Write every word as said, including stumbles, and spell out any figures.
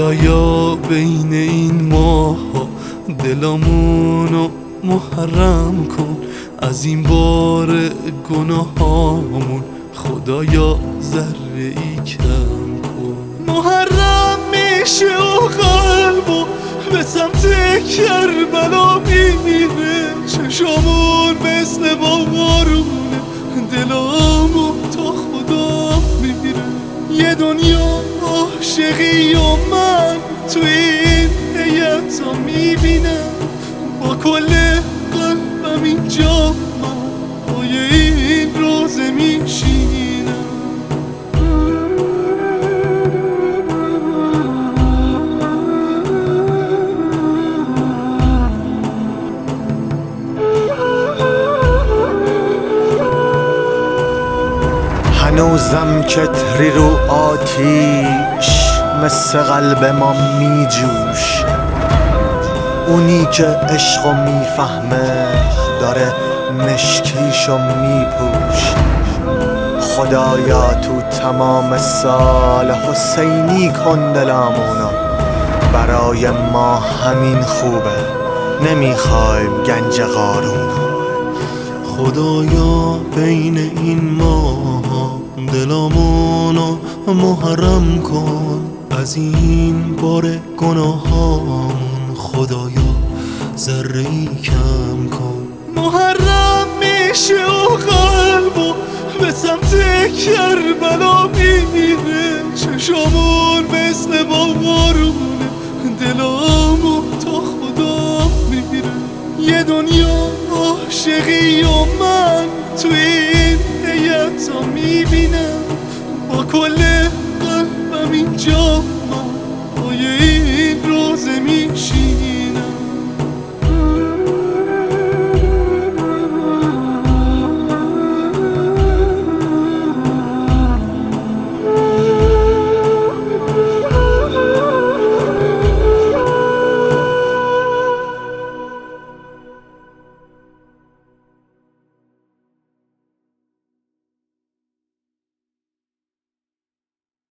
خدایا بین این ماها دلامونو محرم کن، از این بار گناهامون خدایا ذره ای کم کن. محرم میشه و قلبو به سمت کربلا میره، چشامون مثل بارونه، دلامو تا خدا میگیره. یه دنیا عاشقی و من تو این هیئتا میبینم، با کل قلبم اینجا من پای این روزه میشینم. هنوزم کتری رو آتیش مثل قلب ما میجوش، اونی که عشقو میفهمه داره مشکیشو میپوش. خدایا تو تمام سال حسینی کن دلامونو، برای ما همین خوبه نمیخوایم گنج قارونو. خدایا بین این ماها دلامونو محرم کن، از این بار گناهامون خدایا ذره ای کم کن. محرم میشه و قلبو به سمت کربلا میره، چشامون مثل بارونه، دلامو تا خدا میگیره. یه دنیا عاشقی و من تو این هیئتا میبینم، با کل قلبم اینجا